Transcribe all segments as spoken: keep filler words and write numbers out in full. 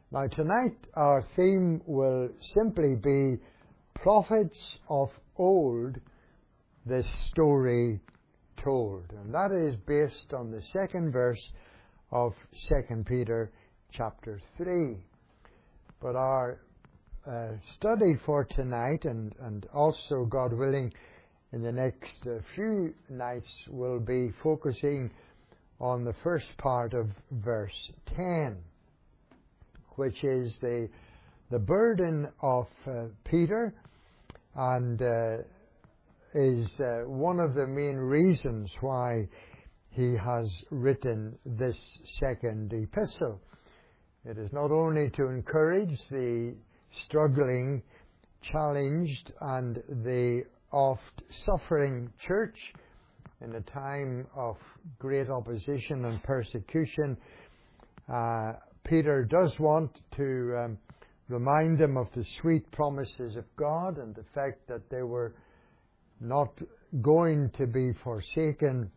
Now tonight our theme will simply be Prophets of Old, the Story Told. And that is based on the second verse of Second Peter chapter three. But our uh, study for tonight, and, and also, God willing, in the next uh, few nights, will be focusing on the first part of verse ten, which is the the burden of uh, Peter, and uh, is uh, one of the main reasons why he has written this second epistle. It is not only to encourage the struggling, challenged, and the oft-suffering church in a time of great opposition and persecution. Uh, Peter does want to um, remind them of the sweet promises of God and the fact that they were not going to be forsaken,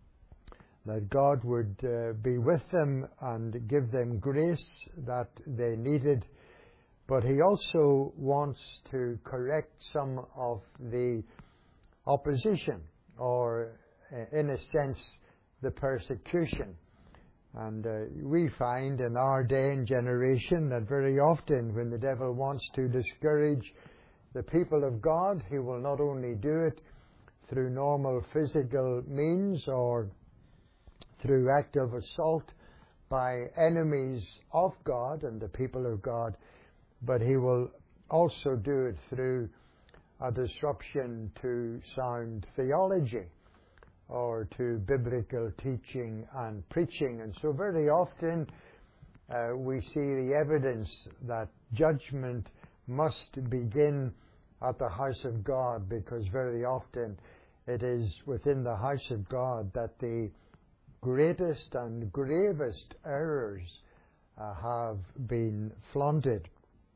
that God would uh, be with them and give them grace that they needed. But he also wants to correct some of the opposition, or uh, in a sense, the persecution. And uh, we find in our day and generation that very often when the devil wants to discourage the people of God, he will not only do it through normal physical means or through active assault by enemies of God and the people of God, but he will also do it through a disruption to sound theology or to biblical teaching and preaching. And so very often uh, we see the evidence that judgment must begin at the house of God, because very often it is within the house of God that the greatest and gravest errors uh, have been flaunted.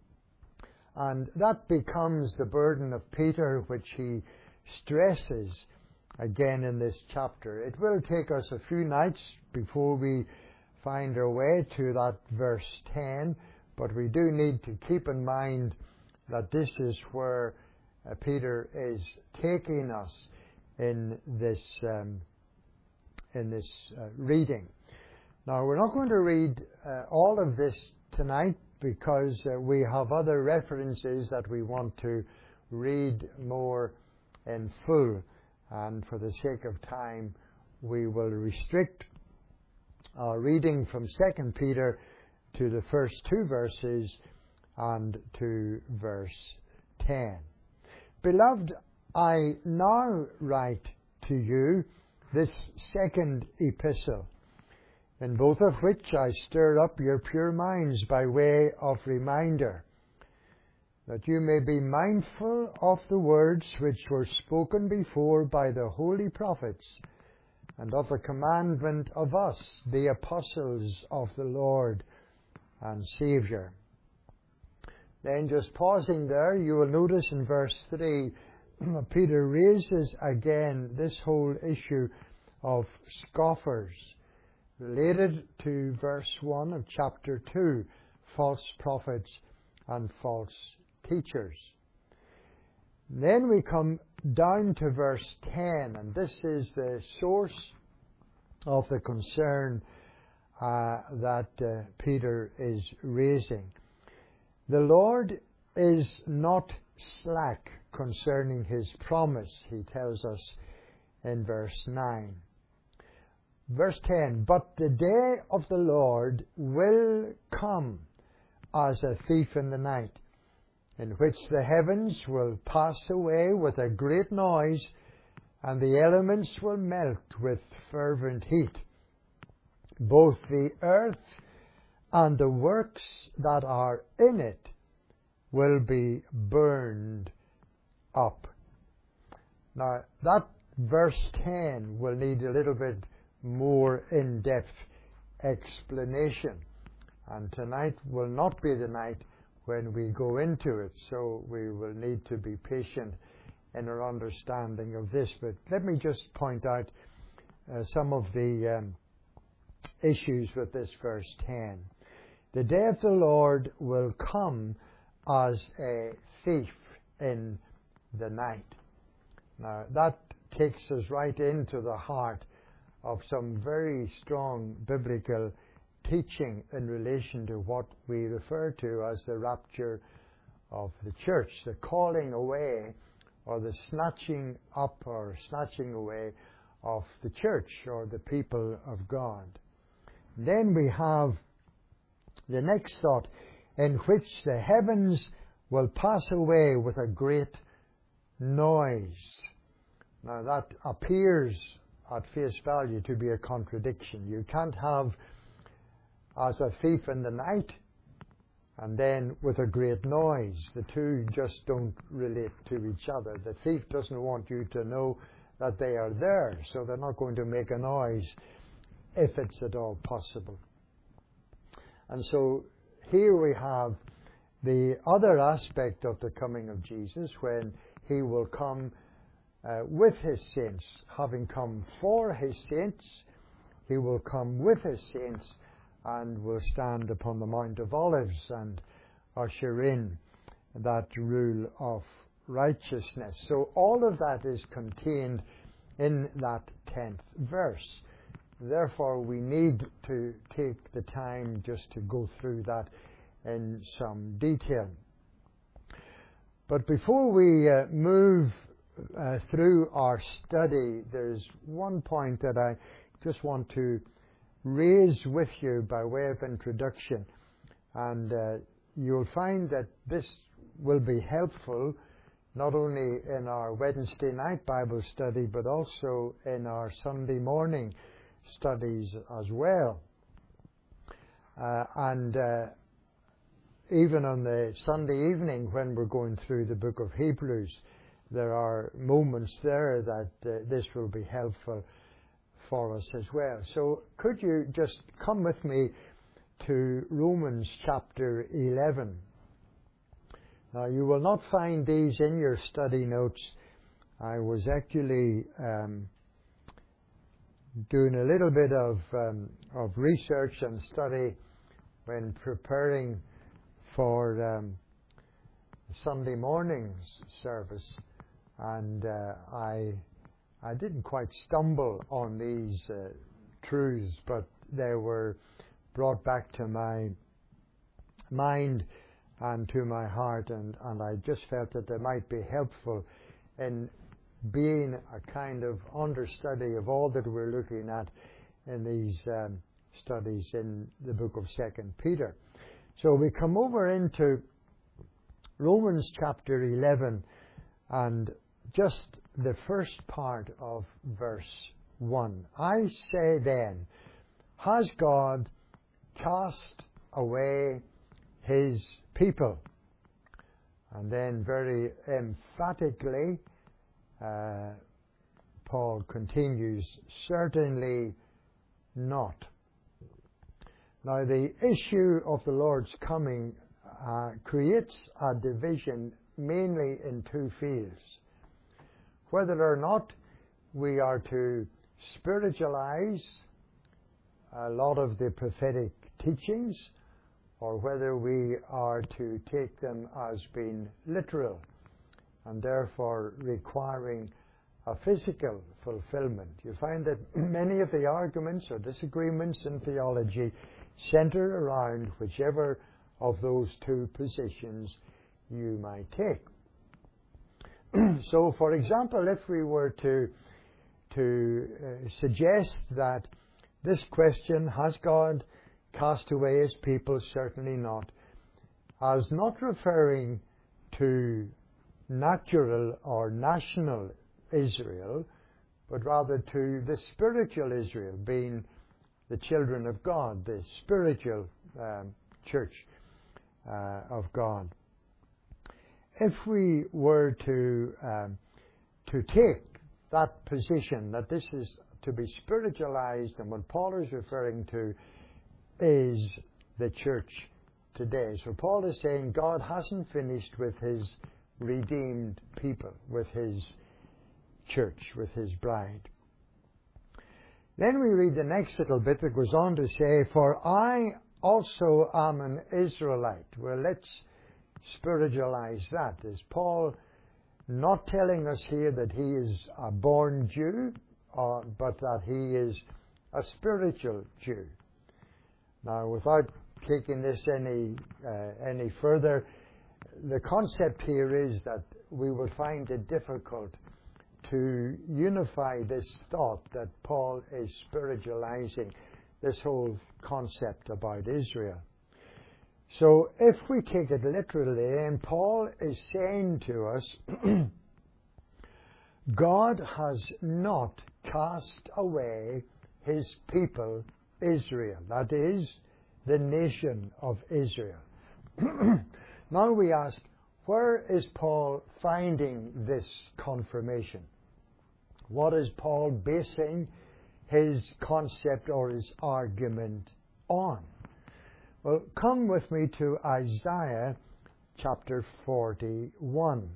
And that becomes the burden of Peter, which he stresses again in this chapter. It will take us a few nights before we find our way to that verse ten, but we do need to keep in mind that this is where uh, Peter is taking us in this um, in this uh, reading. Now, we're not going to read uh, all of this tonight, because uh, we have other references that we want to read more in full. And for the sake of time, we will restrict our reading from Second Peter to the first two verses and to verse ten. Beloved, I now write to you this second epistle, in both of which I stir up your pure minds by way of reminder, that you may be mindful of the words which were spoken before by the holy prophets, and of the commandment of us, the apostles of the Lord and Saviour. Then, just pausing there, you will notice in verse three, Peter raises again this whole issue of scoffers, related to verse one of chapter two, false prophets and false teachers. Then we come down to verse ten, and this is the source of the concern uh, that uh, Peter is raising. The Lord is not slack concerning his promise, he tells us in verse nine. Verse ten, but the day of the Lord will come as a thief in the night, in which the heavens will pass away with a great noise, and the elements will melt with fervent heat. Both the earth and the works that are in it will be burned up. Now, that verse ten will need a little bit more in-depth explanation, and tonight will not be the night when we go into it, so we will need to be patient in our understanding of this. But let me just point out uh, some of the um, issues with this verse ten. The day of the Lord will come as a thief in the night. Now, that takes us right into the heart of some very strong biblical teaching in relation to what we refer to as the rapture of the church, the calling away or the snatching up or snatching away of the church or the people of God. Then we have the next thought, in which the heavens will pass away with a great noise. Now that appears at face value to be a contradiction. You can't have as a thief in the night and then with a great noise. The two just don't relate to each other. The thief doesn't want you to know that they are there, so they're not going to make a noise if it's at all possible. And so here we have the other aspect of the coming of Jesus, when he will come uh, with his saints. Having come for his saints, he will come with his saints and will stand upon the Mount of Olives and usher in that rule of righteousness. So all of that is contained in that tenth verse. Therefore, we need to take the time just to go through that in some detail. But before we uh, move uh, through our study, there's one point that I just want to raise with you by way of introduction. And uh, you'll find that this will be helpful not only in our Wednesday night Bible study, but also in our Sunday morning studies as well. Uh, and uh, even on the Sunday evening when we're going through the book of Hebrews, there are moments there that uh, this will be helpful for us as well. So could you just come with me to Romans chapter eleven. Now you will not find these in your study notes. I was actually um, doing a little bit of um, of research and study when preparing for um, Sunday morning's service, and uh, I I didn't quite stumble on these uh, truths, but they were brought back to my mind and to my heart, and, and I just felt that they might be helpful in being a kind of understudy of all that we're looking at in these um, studies in the book of Second Peter. So we come over into Romans chapter eleven, and just the first part of verse one. I say then, has God cast away his people? And then very emphatically, uh, Paul continues, certainly not. Now the issue of the Lord's coming uh, creates a division mainly in two fields. Whether or not we are to spiritualize a lot of the prophetic teachings, or whether we are to take them as being literal and therefore requiring a physical fulfillment. You find that many of the arguments or disagreements in theology center around whichever of those two positions you might take. So, for example, if we were to to uh, suggest that this question, has God cast away his people? Certainly not, as not referring to natural or national Israel, but rather to the spiritual Israel, being the children of God, the spiritual um, church uh, of God. If we were to um, to take that position, that this is to be spiritualized, and what Paul is referring to is the church today. So Paul is saying God hasn't finished with his redeemed people, with his church, with his bride. Then we read the next little bit that goes on to say, for I also am an Israelite. Well, let's spiritualize that. Is Paul not telling us here that he is a born Jew, or, but that he is a spiritual Jew? Now, without taking this any uh, any further, the concept here is that we will find it difficult to unify this thought that Paul is spiritualizing this whole concept about Israel. So if we take it literally, and Paul is saying to us, God has not cast away his people, Israel. That is, the nation of Israel. Now we ask, where is Paul finding this confirmation? What is Paul basing his concept or his argument on? Well, come with me to Isaiah chapter forty-one.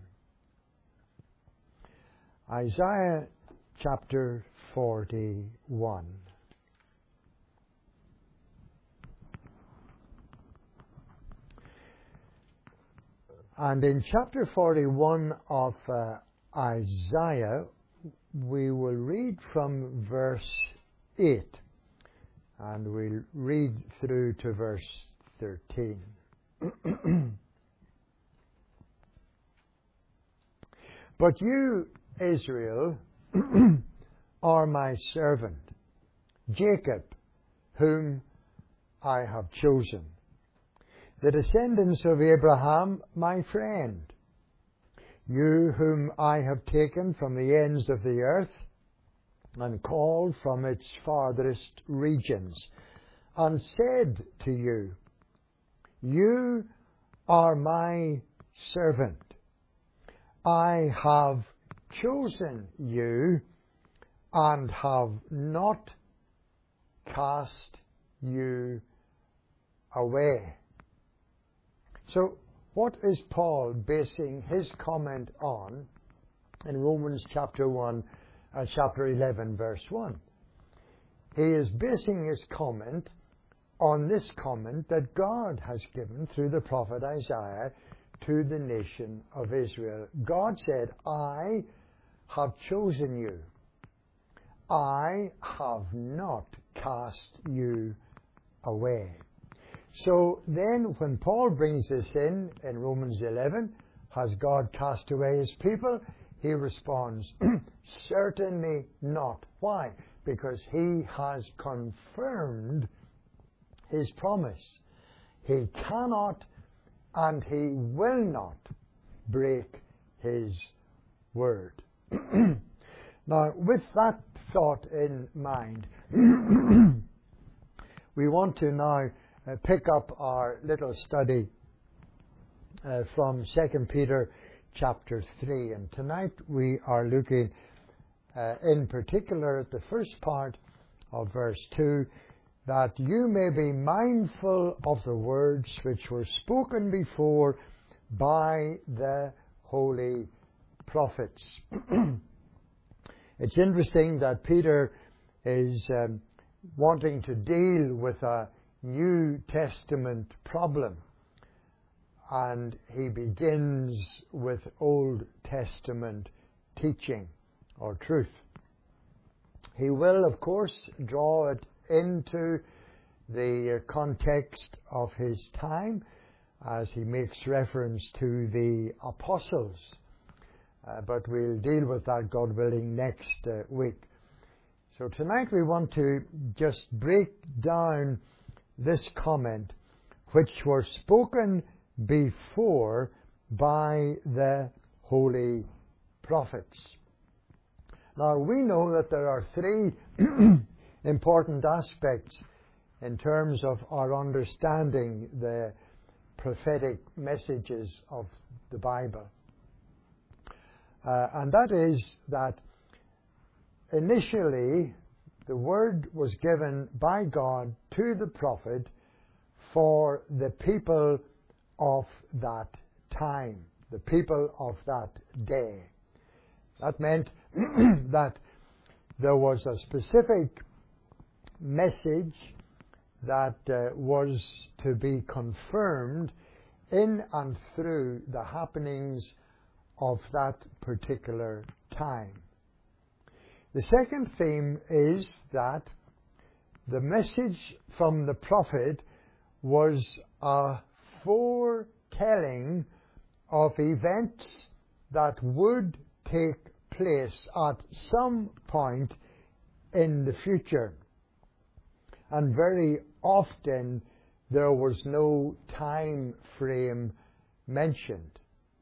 Isaiah chapter forty-one. And in chapter forty-one of uh, Isaiah, we will read from verse eight, and we'll read through to verse thirteen. But you, Israel, are my servant, Jacob, whom I have chosen, the descendants of Abraham, my friend. You whom I have taken from the ends of the earth and called from its farthest regions, and said to you, you are my servant. I have chosen you and have not cast you away. So, what is Paul basing his comment on in Romans chapter one, uh, chapter eleven, verse one? He is basing his comment on this comment that God has given through the prophet Isaiah to the nation of Israel. God said, I have chosen you. I have not cast you away. So then when Paul brings this in, in Romans eleven, has God cast away his people? He responds, certainly not. Why? Because he has confirmed his promise. He cannot and he will not break his word. Now, with that thought in mind, we want to now uh, pick up our little study uh, from Second Peter chapter three. And tonight we are looking uh, in particular at the first part of verse two, that you may be mindful of the words which were spoken before by the holy prophets. It's interesting that Peter is um, wanting to deal with a New Testament problem, and he begins with Old Testament teaching or truth. He will, of course, draw it into the context of his time as he makes reference to the apostles. Uh, but we'll deal with that, God willing, next uh, week. So tonight we want to just break down this comment, which were spoken before by the holy prophets. Now we know that there are three important aspects in terms of our understanding the prophetic messages of the Bible. Uh, and that is that initially the word was given by God to the prophet for the people of that time, the people of that day. That meant that there was a specific message that uh, was to be confirmed in and through the happenings of that particular time. The second theme is that the message from the prophet was a foretelling of events that would take place at some point in the future. And very often there was no time frame mentioned.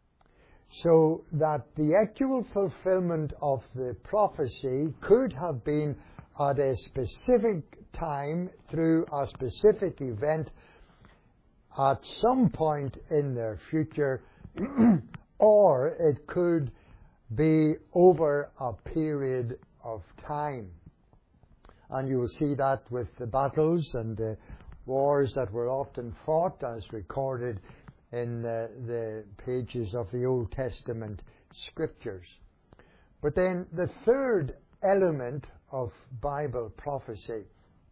So that the actual fulfillment of the prophecy could have been at a specific time through a specific event at some point in their future, or it could be over a period of time. And you will see that with the battles and the wars that were often fought, as recorded in uh, the pages of the Old Testament scriptures. But then the third element of Bible prophecy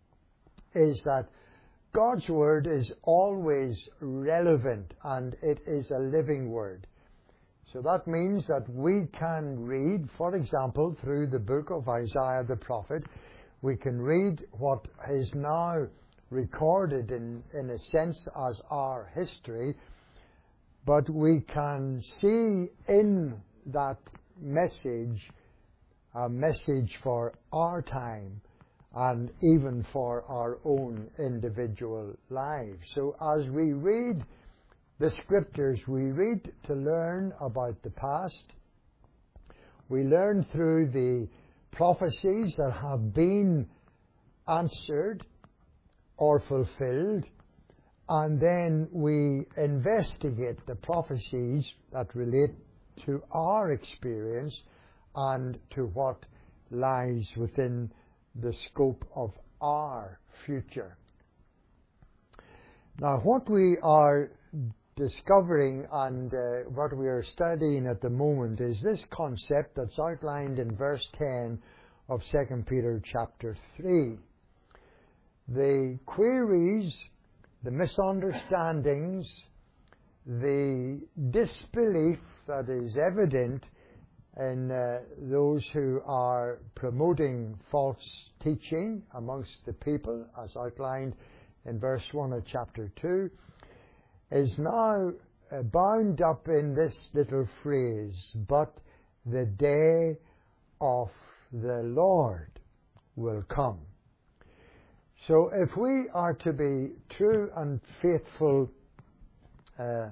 is that God's Word is always relevant and it is a living Word. So that means that we can read, for example, through the book of Isaiah the prophet, we can read what is now recorded in, in a sense as our history, but we can see in that message a message for our time and even for our own individual lives. So as we read the scriptures, we read to learn about the past. We learn through the prophecies that have been answered or fulfilled, and then we investigate the prophecies that relate to our experience and to what lies within the scope of our future. Now, what we are discovering and uh, what we are studying at the moment is this concept that's outlined in verse ten of Second Peter chapter three. The queries, the misunderstandings, the disbelief that is evident in uh, those who are promoting false teaching amongst the people, as outlined in verse one of chapter two, is now uh, bound up in this little phrase, but the day of the Lord will come. So if we are to be true and faithful uh, uh,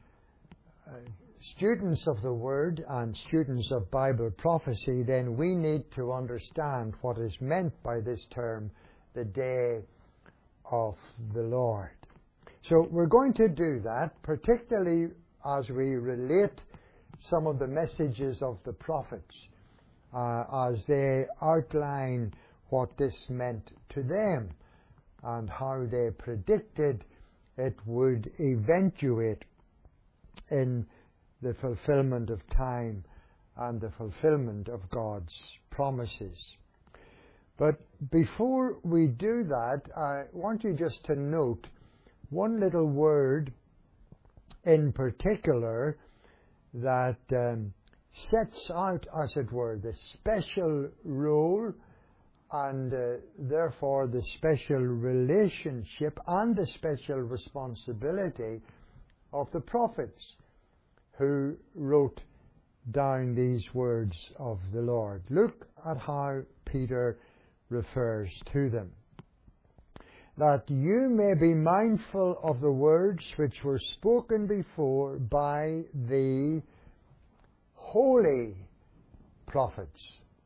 students of the Word and students of Bible prophecy, then we need to understand what is meant by this term, the day of the Lord. So we're going to do that, particularly as we relate some of the messages of the prophets, uh, as they outline what this meant to them and how they predicted it would eventuate in the fulfillment of time and the fulfillment of God's promises. But before we do that, I want you just to note one little word in particular that um, sets out, as it were, the special role and uh, therefore the special relationship and the special responsibility of the prophets who wrote down these words of the Lord. Look at how Peter refers to them. That you may be mindful of the words which were spoken before by the holy prophets.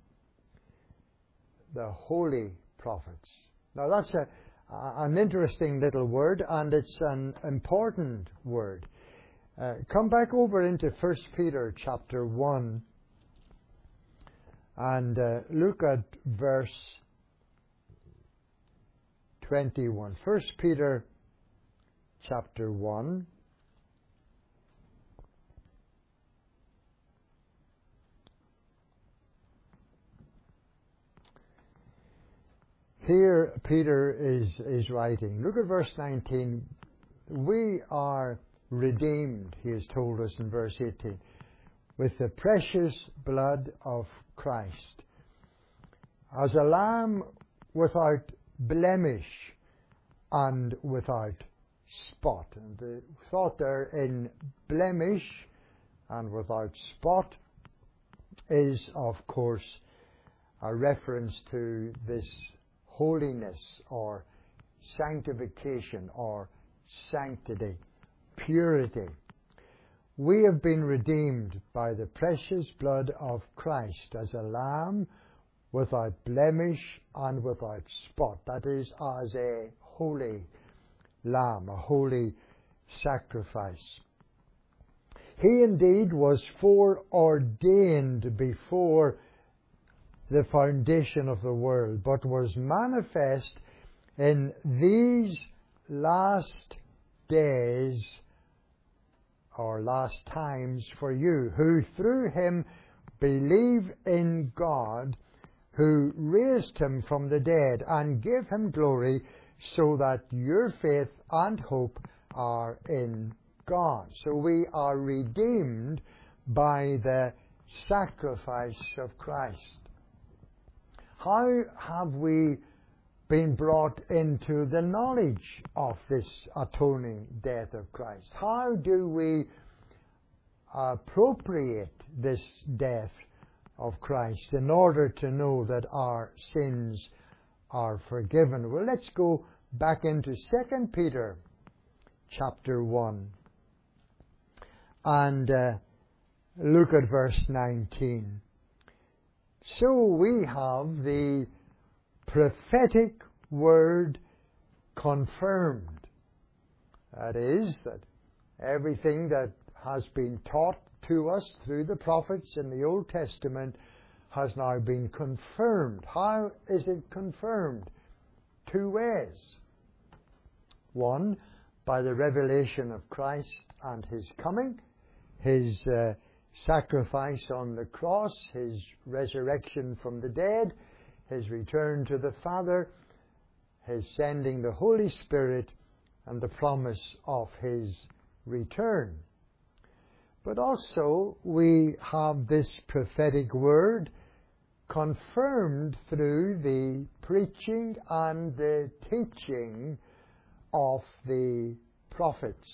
The holy prophets. Now that's a, an interesting little word, and it's an important word. Uh, come back over into First Peter chapter one and uh, look at verse twenty-one. First Peter chapter one. here Peter is, is writing. Look at verse nineteen. We are redeemed, he has told us in verse eighteen, with the precious blood of Christ, as a lamb without blemish and without spot. And the thought there in blemish and without spot is, of course, a reference to this holiness or sanctification or sanctity, purity. We have been redeemed by the precious blood of Christ as a lamb without blemish and without spot. That is, as a holy lamb, a holy sacrifice. He indeed was foreordained before the foundation of the world, but was manifest in these last days or last times for you, who through him believe in God, who raised him from the dead and gave him glory, so that your faith and hope are in God. So we are redeemed by the sacrifice of Christ. How have we been brought into the knowledge of this atoning death of Christ? How do we appropriate this death of Christ in order to know that our sins are forgiven? Well, let's go back into Second Peter chapter one and uh, look at verse nineteen. So we have the prophetic word confirmed. That is, that everything that has been taught to us through the prophets in the Old Testament has now been confirmed. How is it confirmed? Two ways. One, by the revelation of Christ and his coming, his uh, sacrifice on the cross, his resurrection from the dead, his return to the Father, his sending the Holy Spirit, and the promise of his return. But also we have this prophetic word confirmed through the preaching and the teaching of the prophets.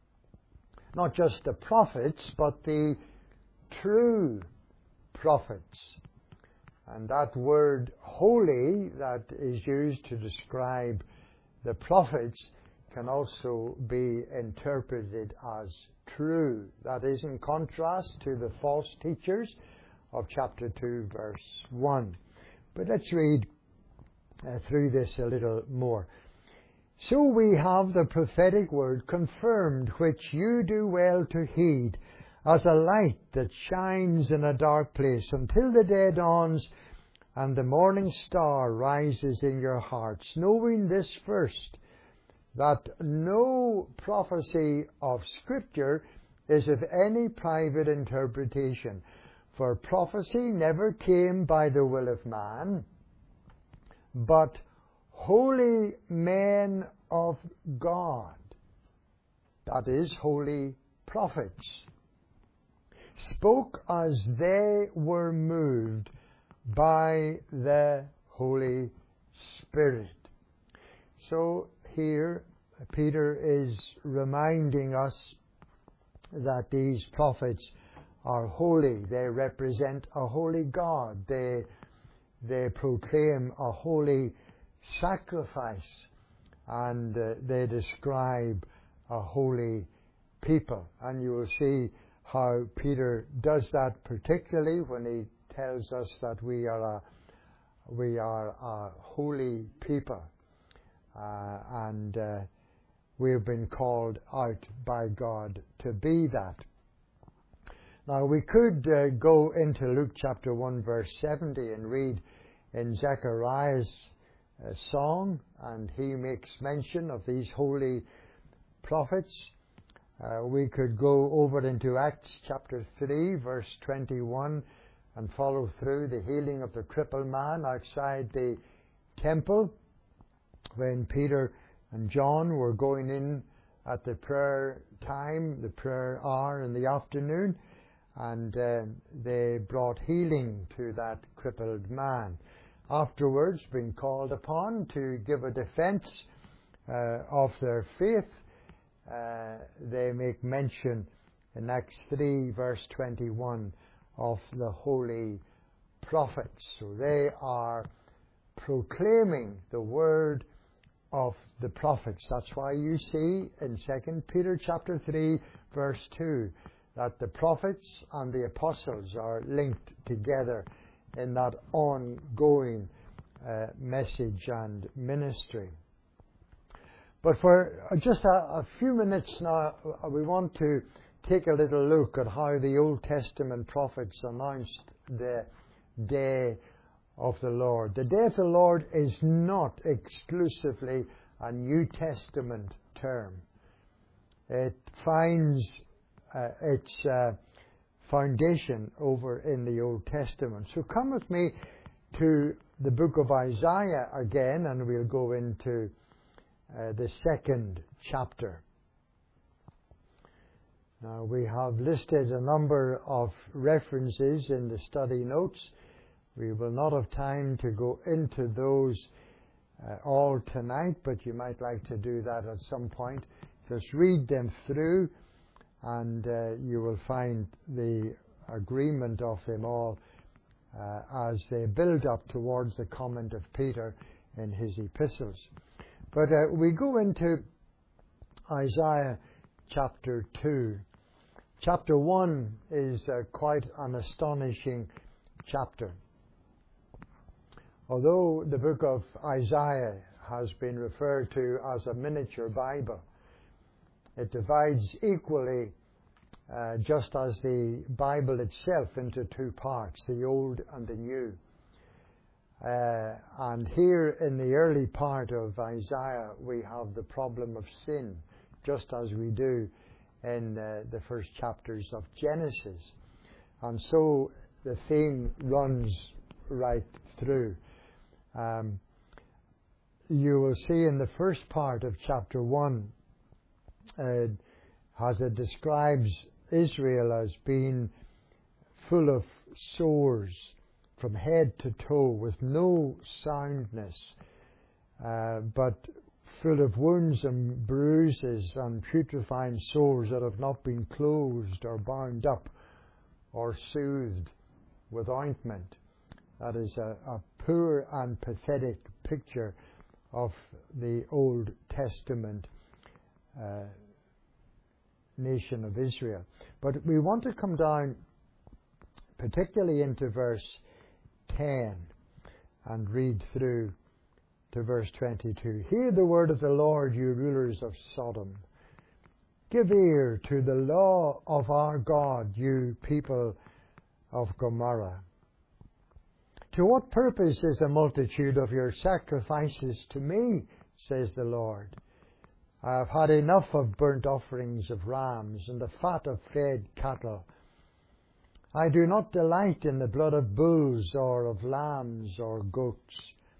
Not just the prophets, but the true prophets. And that word holy that is used to describe the prophets can also be interpreted as true. That is in contrast to the false teachers of chapter two, verse one. But let's read uh, through this a little more. So we have the prophetic word confirmed, which you do well to heed, as a light that shines in a dark place, until the day dawns and the morning star rises in your hearts, knowing this first, that no prophecy of Scripture is of any private interpretation. For prophecy never came by the will of man, but holy men of God, that is, holy prophets, spoke as they were moved by the Holy Spirit. So here Peter is reminding us that these prophets are holy. They represent a holy God. They, they proclaim a holy sacrifice, and uh, they describe a holy people. And you will see how Peter does that, particularly when he tells us that we are a, we are a holy people. Uh, and uh, we have been called out by God to be that. Now we could uh, go into Luke chapter one verse seventy and read in Zechariah's uh, song, and he makes mention of these holy prophets. Uh, we could go over into Acts chapter three verse twenty-one and follow through the healing of the crippled man outside the temple when Peter and John were going in at the prayer time, the prayer hour in the afternoon, and uh, they brought healing to that crippled man. Afterwards, being called upon to give a defense uh, of their faith, uh, they make mention in Acts three, verse twenty-one, of the holy prophets. So they are proclaiming the word of the prophets. That's why you see in Second Peter chapter three, verse two, that the prophets and the apostles are linked together in that ongoing uh, message and ministry. But for just a, a few minutes now, we want to take a little look at how the Old Testament prophets announced the day of the Lord. The day of the Lord is not exclusively a New Testament term. It finds uh, its uh, foundation over in the Old Testament. So come with me to the book of Isaiah again, and we'll go into uh, the second chapter. Now, we have listed a number of references in the study notes. We will not have time to go into those uh, all tonight, but you might like to do that at some point. Just read them through, and uh, you will find the agreement of them all uh, as they build up towards the comment of Peter in his epistles. But uh, we go into Isaiah chapter two. Chapter one is uh, quite an astonishing chapter. Although the book of Isaiah has been referred to as a miniature Bible, it divides equally, uh, just as the Bible itself, into two parts, the Old and the New. Uh, and here in the early part of Isaiah, we have the problem of sin, just as we do in uh, the first chapters of Genesis. And so the theme runs right through. Um, you will see in the first part of chapter one, uh, as it describes Israel as being full of sores from head to toe, with no soundness, uh, but full of wounds and bruises and putrefying sores that have not been closed or bound up or soothed with ointment. That is a, a poor and pathetic picture of the Old Testament uh, nation of Israel. But we want to come down particularly into verse ten and read through to verse twenty-two. Hear the word of the Lord, you rulers of Sodom. Give ear to the law of our God, you people of Gomorrah. To what purpose is the multitude of your sacrifices to me, says the Lord? I have had enough of burnt offerings of rams and the fat of fed cattle. I do not delight in the blood of bulls or of lambs or goats.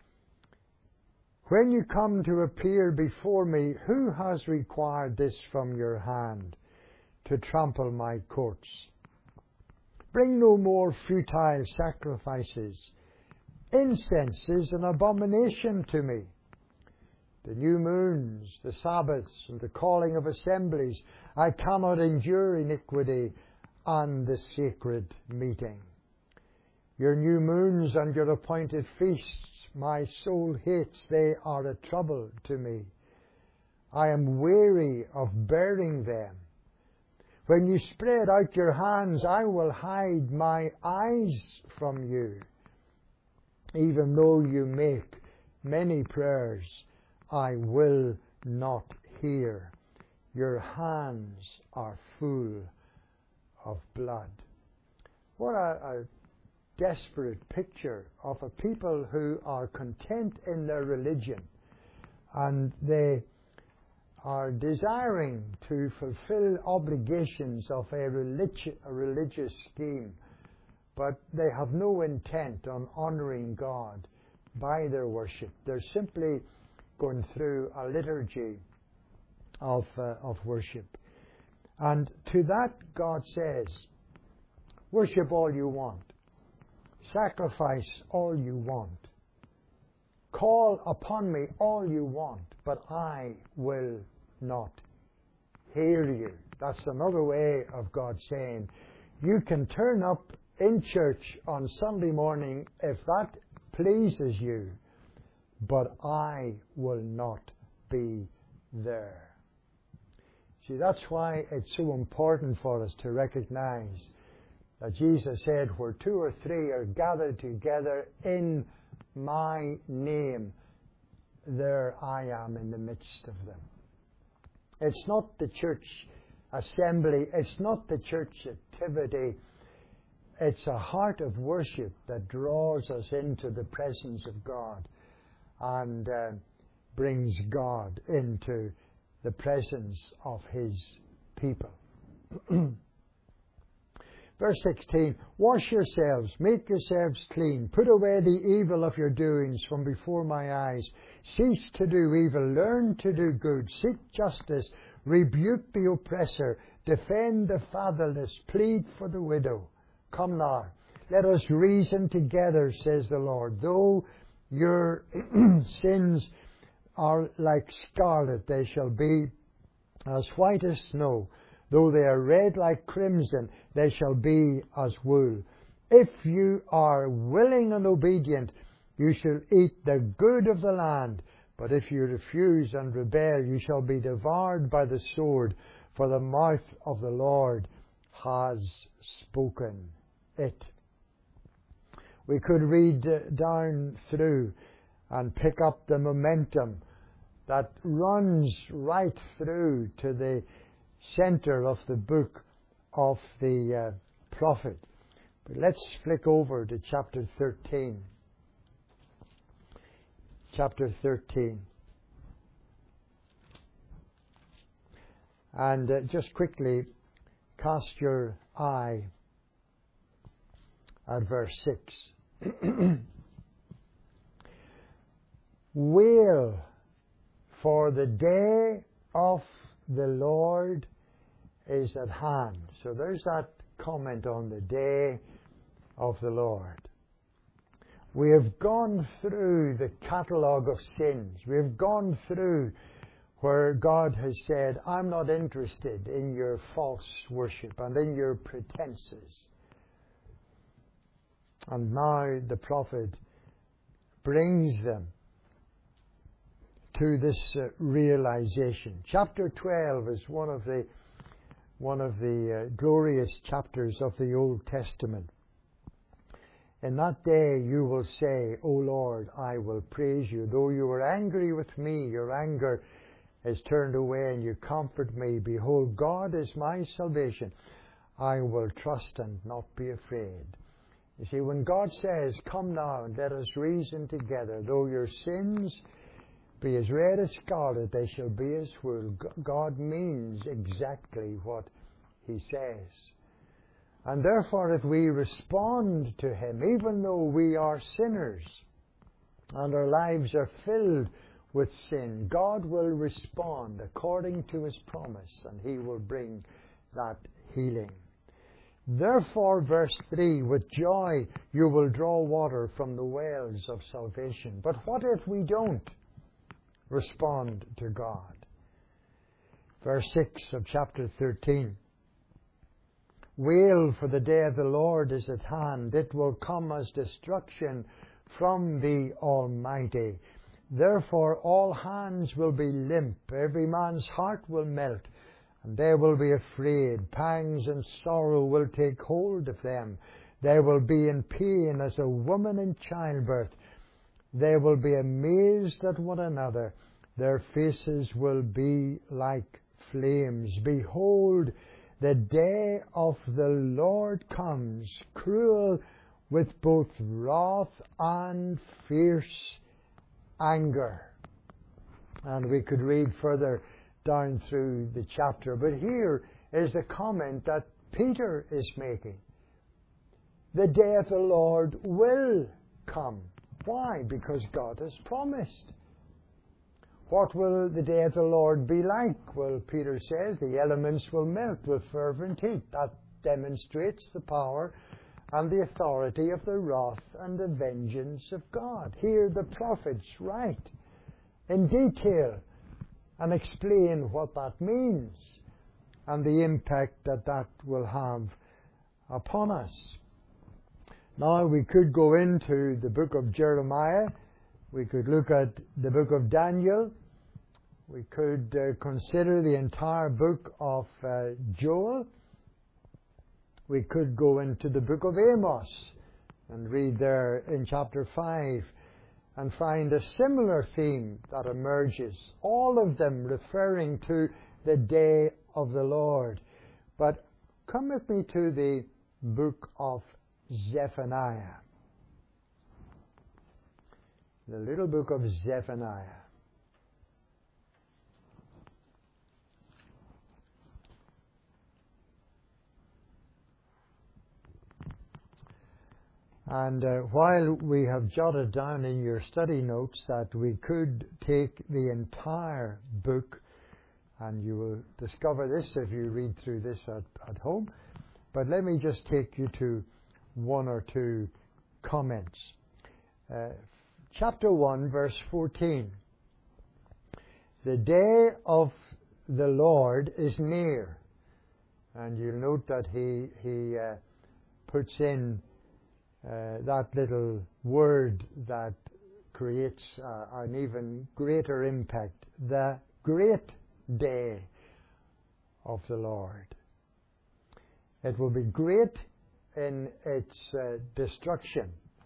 When you come to appear before me, who has required this from your hand, to trample my courts? Bring no more futile sacrifices. Incense is an abomination to me. The new moons, the Sabbaths, and the calling of assemblies, I cannot endure iniquity and the sacred meeting. Your new moons and your appointed feasts, my soul hates, they are a trouble to me. I am weary of bearing them. When you spread out your hands, I will hide my eyes from you. Even though you make many prayers, I will not hear. Your hands are full of blood. What a, a desperate picture of a people who are content in their religion, and they are desiring to fulfill obligations of a, religi- a religious scheme, but they have no intent on honouring God by their worship. They're simply going through a liturgy of, uh, of worship. And to that God says, worship all you want. Sacrifice all you want. Call upon me all you want, but I will not hear you. That's another way of God saying, you can turn up in church on Sunday morning if that pleases you, but I will not be there. See, that's why it's so important for us to recognize that Jesus said, where two or three are gathered together in my name, there I am in the midst of them. It's not the church assembly, it's not the church activity, it's a heart of worship that draws us into the presence of God and uh, brings God into the presence of His people. Verse sixteen, wash yourselves, make yourselves clean, put away the evil of your doings from before my eyes. Cease to do evil, learn to do good, seek justice, rebuke the oppressor, defend the fatherless, plead for the widow. Come now, let us reason together, says the Lord. Though your sins are like scarlet, they shall be as white as snow. Though they are red like crimson, they shall be as wool. If you are willing and obedient, you shall eat the good of the land. But if you refuse and rebel, you shall be devoured by the sword, for the mouth of the Lord has spoken it. We could read down through and pick up the momentum that runs right through to the center of the book of the uh, prophet. But let's flick over to chapter thirteen. Chapter thirteen. And uh, just quickly cast your eye at verse six. Wail, for the day of the Lord is at hand. So there's that comment on the day of the Lord. We have gone through the catalogue of sins. We have gone through where God has said, I'm not interested in your false worship and in your pretenses. And now the prophet brings them to this uh, realization. Chapter twelve is one of the one of the uh, glorious chapters of the Old Testament. In that day you will say, O Lord, I will praise you. Though you were angry with me, your anger is turned away and you comfort me. Behold, God is my salvation. I will trust and not be afraid. You see, when God says, come now and let us reason together, though your sins be as red as scarlet, they shall be as wool. God means exactly what He says. And therefore, if we respond to Him, even though we are sinners and our lives are filled with sin, God will respond according to His promise, and He will bring that healing. Therefore, verse three, with joy you will draw water from the wells of salvation. But what if we don't respond to God? Verse six of chapter thirteen. Wail, for the day of the Lord is at hand. It will come as destruction from the Almighty. Therefore all hands will be limp, every man's heart will melt, and they will be afraid. Pangs and sorrow will take hold of them. They will be in pain as a woman in childbirth. They will be amazed at one another. Their faces will be like flames. Behold, the day of the Lord comes, cruel with both wrath and fierce anger. And we could read further down through the chapter. But here is the comment that Peter is making. The day of the Lord will come. Why? Because God has promised. What will the day of the Lord be like? Well, Peter says the elements will melt with fervent heat. That demonstrates the power and the authority of the wrath and the vengeance of God. Here the prophets write in detail and explain what that means and the impact that that will have upon us. Now we could go into the book of Jeremiah, we could look at the book of Daniel, we could uh, consider the entire book of uh, Joel, we could go into the book of Amos and read there in chapter five and find a similar theme that emerges, all of them referring to the day of the Lord. But come with me to the book of Zephaniah. The little book of Zephaniah. And uh, while we have jotted down in your study notes that we could take the entire book, and you will discover this if you read through this at, at home, but let me just take you to one or two comments. Uh, chapter one, verse fourteen. The day of the Lord is near. And you'll note that he, he uh, puts in Uh, that little word that creates uh, an even greater impact. The great day of the Lord. It will be great in its uh, destruction.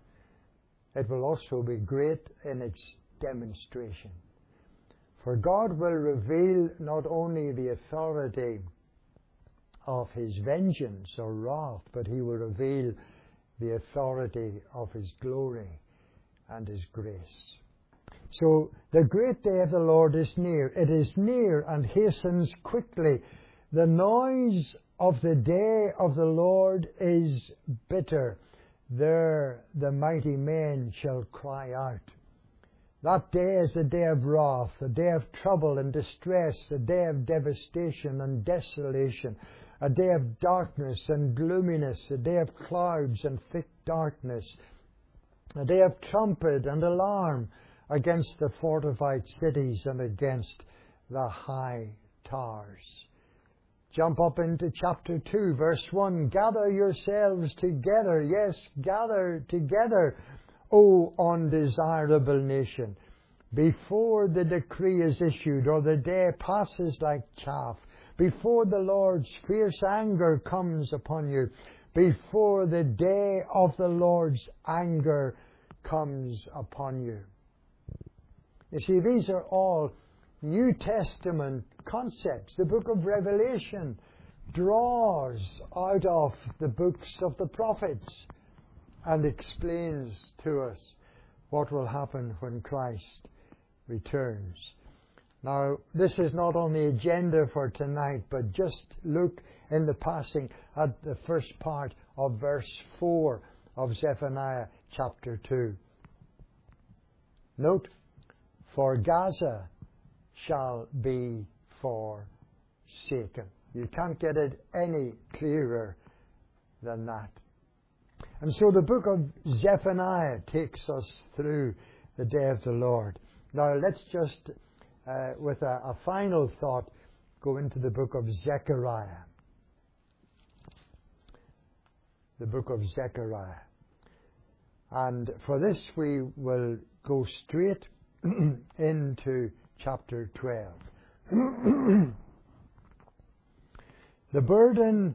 It will also be great in its demonstration. For God will reveal not only the authority of His vengeance or wrath, but He will reveal the authority of His glory and His grace. So the great day of the Lord is near. It is near and hastens quickly. The noise of the day of the Lord is bitter. There the mighty men shall cry out. That day is a day of wrath, a day of trouble and distress, a day of devastation and desolation, a day of darkness and gloominess, a day of clouds and thick darkness, a day of trumpet and alarm against the fortified cities and against the high towers. Jump up into chapter two, verse one. Gather yourselves together, yes, gather together, O undesirable nation, before the decree is issued or the day passes like chaff, before the Lord's fierce anger comes upon you, before the day of the Lord's anger comes upon you. You see, these are all New Testament concepts. The book of Revelation draws out of the books of the prophets and explains to us what will happen when Christ returns. Now, this is not on the agenda for tonight, but just look in the passing at the first part of verse four of Zephaniah chapter two. Note, for Gaza shall be forsaken. You can't get it any clearer than that. And so the book of Zephaniah takes us through the day of the Lord. Now, let's just Uh, with a, a final thought, go into the book of Zechariah. The book of Zechariah. And for this we will go straight into chapter twelve. The burden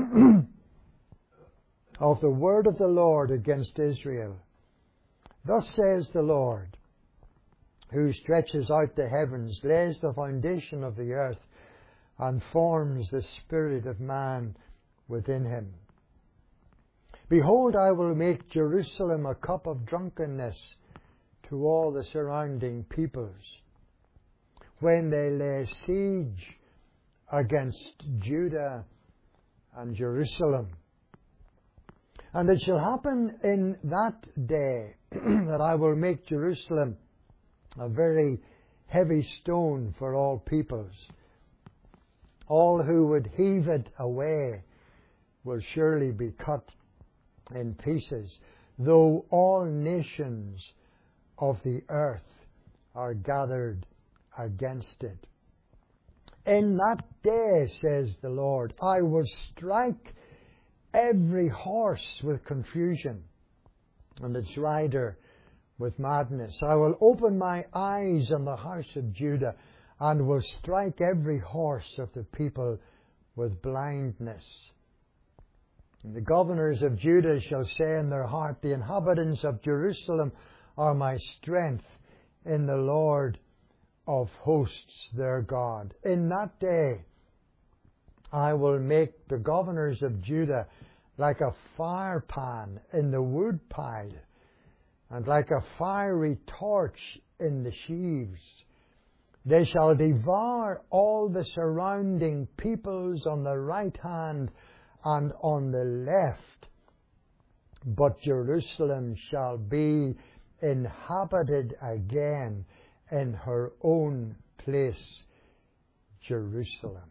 of the word of the Lord against Israel. Thus says the Lord, who stretches out the heavens, lays the foundation of the earth, and forms the spirit of man within him. Behold, I will make Jerusalem a cup of drunkenness to all the surrounding peoples, when they lay siege against Judah and Jerusalem. And it shall happen in that day that I will make Jerusalem a very heavy stone for all peoples. All who would heave it away will surely be cut in pieces, though all nations of the earth are gathered against it. In that day, says the Lord, I will strike every horse with confusion, and its rider with madness. I will open my eyes on the house of Judah, and will strike every horse of the people with blindness. And the governors of Judah shall say in their heart, the inhabitants of Jerusalem are my strength in the Lord of hosts their God. In that day I will make the governors of Judah like a fire pan in the wood pile, and like a fiery torch in the sheaves. They shall devour all the surrounding peoples on the right hand and on the left, but Jerusalem shall be inhabited again in her own place, Jerusalem.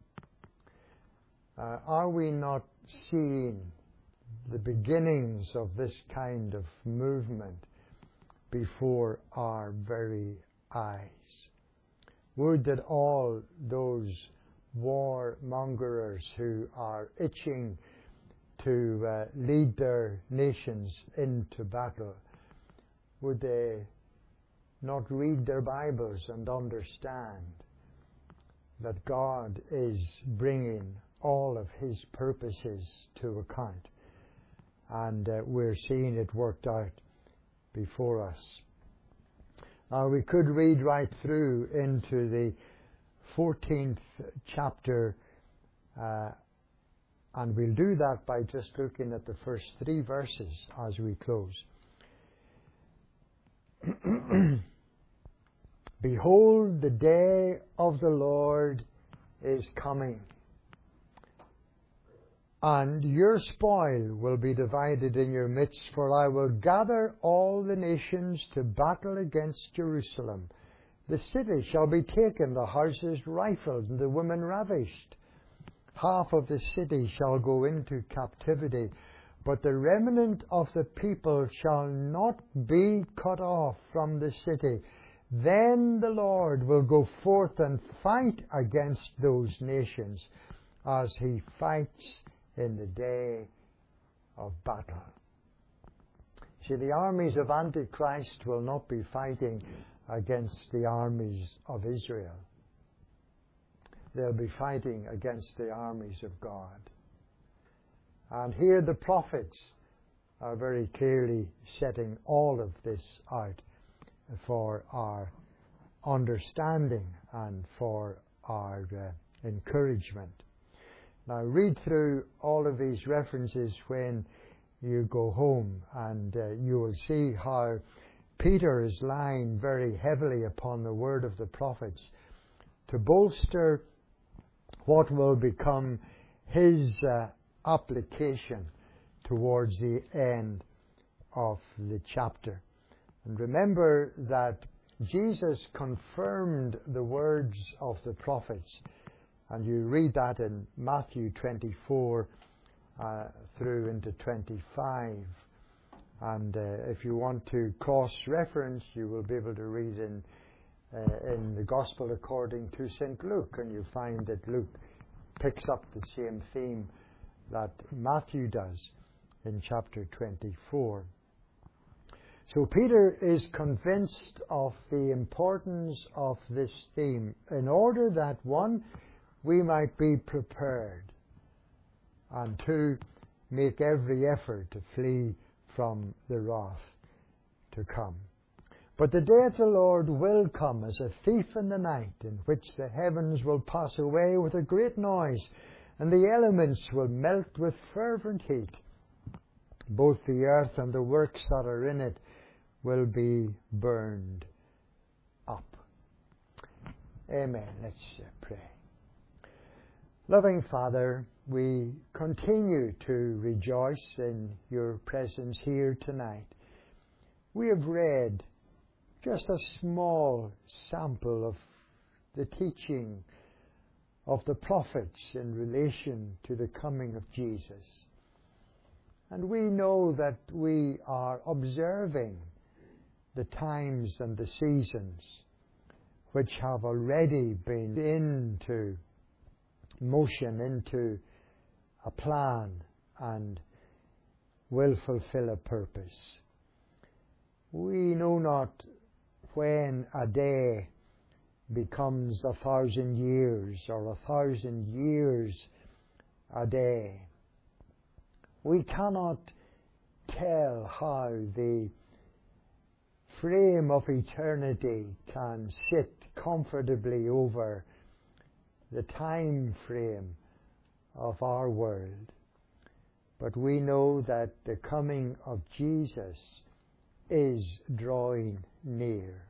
Uh, are we not seeing the beginnings of this kind of movement before our very eyes? Would that all those warmongers who are itching to uh, lead their nations into battle, would they not read their Bibles and understand that God is bringing all of His purposes to account, and uh, we're seeing it worked out before us. Now, we could read right through into the fourteenth chapter, uh, and we'll do that by just looking at the first three verses as we close. Behold, the day of the Lord is coming, and your spoil will be divided in your midst, for I will gather all the nations to battle against Jerusalem. The city shall be taken, the houses rifled, and the women ravished. Half of the city shall go into captivity, but the remnant of the people shall not be cut off from the city. Then the Lord will go forth and fight against those nations, as He fights in the day of battle. See, the armies of Antichrist will not be fighting against the armies of Israel. They'll be fighting against the armies of God. And here the prophets are very clearly setting all of this out for our understanding and for our uh, encouragement. Now, read through all of these references when you go home, and uh, you will see how Peter is lying very heavily upon the word of the prophets to bolster what will become his uh, application towards the end of the chapter. And remember that Jesus confirmed the words of the prophets, and you read that in Matthew twenty-four uh, through into twenty-five. And uh, if you want to cross-reference, you will be able to read in uh, in the Gospel according to Saint Luke, and you find that Luke picks up the same theme that Matthew does in chapter twenty-four. So Peter is convinced of the importance of this theme in order that, one, we might be prepared, and two, make every effort to flee from the wrath to come. But the day of the Lord will come as a thief in the night, in which the heavens will pass away with a great noise, and the elements will melt with fervent heat. Both the earth and the works that are in it will be burned up. Amen. Let's pray. Loving Father, we continue to rejoice in your presence here tonight. We have read just a small sample of the teaching of the prophets in relation to the coming of Jesus. And we know that we are observing the times and the seasons which have already been into motion, into a plan, and will fulfill a purpose. We know not when a day becomes a thousand years, or a thousand years a day. We cannot tell how the frame of eternity can sit comfortably over the time frame of our world. But we know that the coming of Jesus is drawing near.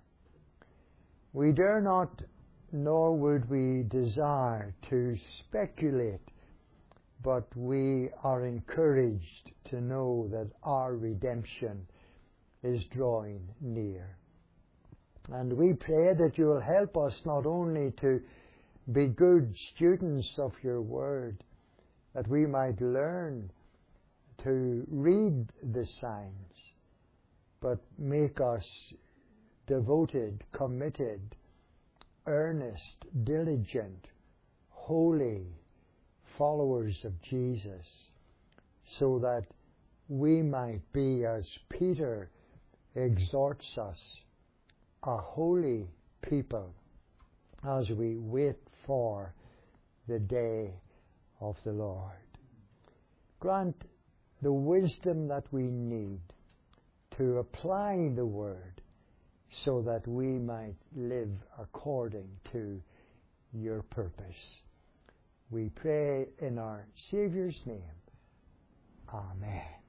We dare not, nor would we desire to speculate, but we are encouraged to know that our redemption is drawing near. And we pray that you will help us not only to be good students of your word, that we might learn to read the signs, but make us devoted, committed, earnest, diligent, holy followers of Jesus, so that we might be, as Peter exhorts us, a holy people as we wait for the day of the Lord. Grant the wisdom that we need to apply the word, so that we might live according to your purpose. We pray in our Saviour's name. Amen.